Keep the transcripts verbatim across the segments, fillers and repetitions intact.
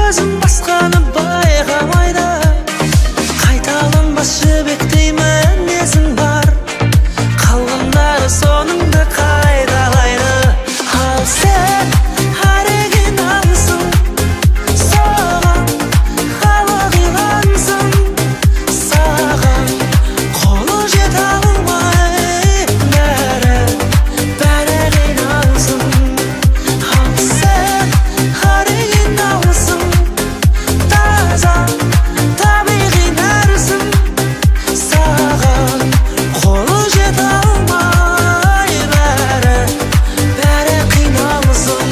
көзім басқаны байқамайды, қайталанбас жібектей мінезің бар, қалғандары соныңды қайталайды. Ал сен оригиналсың, саған халы қиғансың, саған қолы жете алмай бәрі бәрі қиналсың. Ал сен оригиналсың, таза табиғи нәрсің, саған қолы жете алмай бәрі бәрі қиналсың.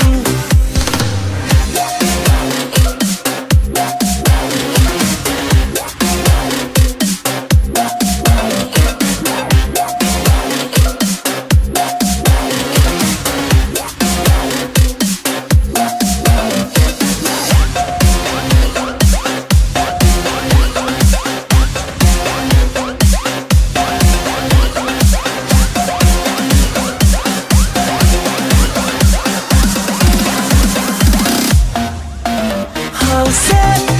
Ал сен